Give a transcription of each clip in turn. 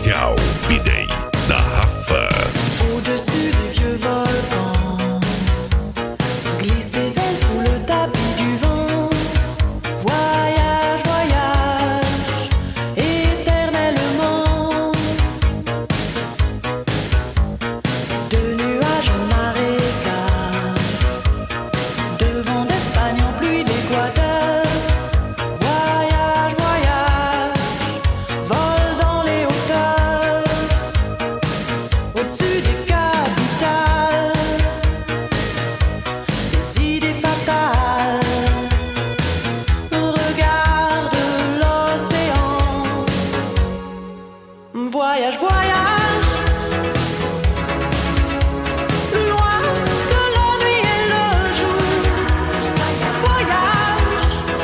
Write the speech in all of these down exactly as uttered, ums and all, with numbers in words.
spécial B-Day da Rafa. Au-dessus des vieux volcans, glisse tes ailes sous le tapis du vent. Voyage, voyage, éternellement. De nuages en marécage, de vent d'Espagne en pluie d'Équateur. Voyage, voyage, vole dans les hauteurs. Au-dessus des capitales, des idées fatales. Regarde l'océan. Voyage, voyage, plus loin que la nuit et le jour. Voyage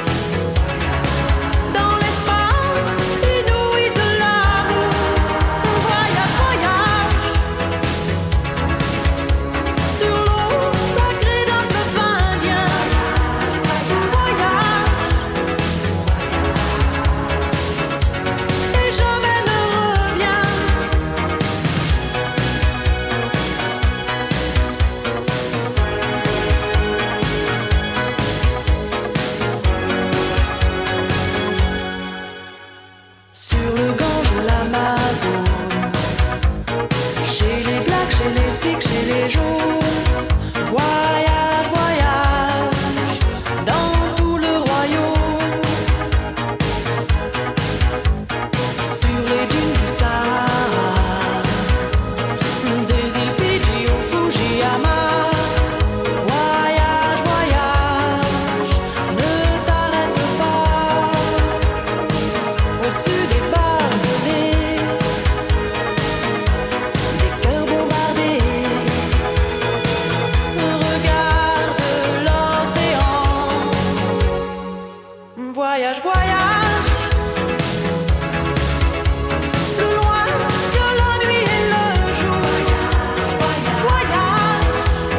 dans l'espace inouï de l'amour. Voyage, voyage sur l'eau sacrée d'un fleuve indien. Voyage et jamais ne reviens. Sur le Gange ou l'Amazone, chez les Blacks, chez les Sikhs, chez les Jaunes. Voyage, voyage dans tout le royaume. Sur les dunes du Sahara, des îles Fidji au Fujiyama. Voyage, voyage, ne t'arrête pas. Au-dessus des barbelés, des cœurs bombardés. Regarde l'océan. Voyage, voyage, plus loin que la nuit et le jour. Voyage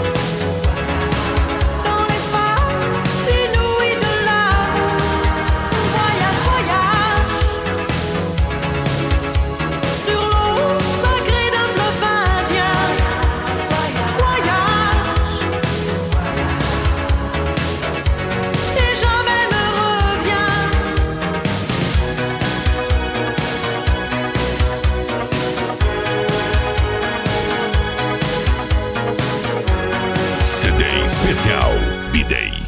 dans l'espace inouï de l'amour. Voyage, voyage sur l'eau sacrée d'un fleuve indien. Voyage et jamais ne reviens. C D especial B-Day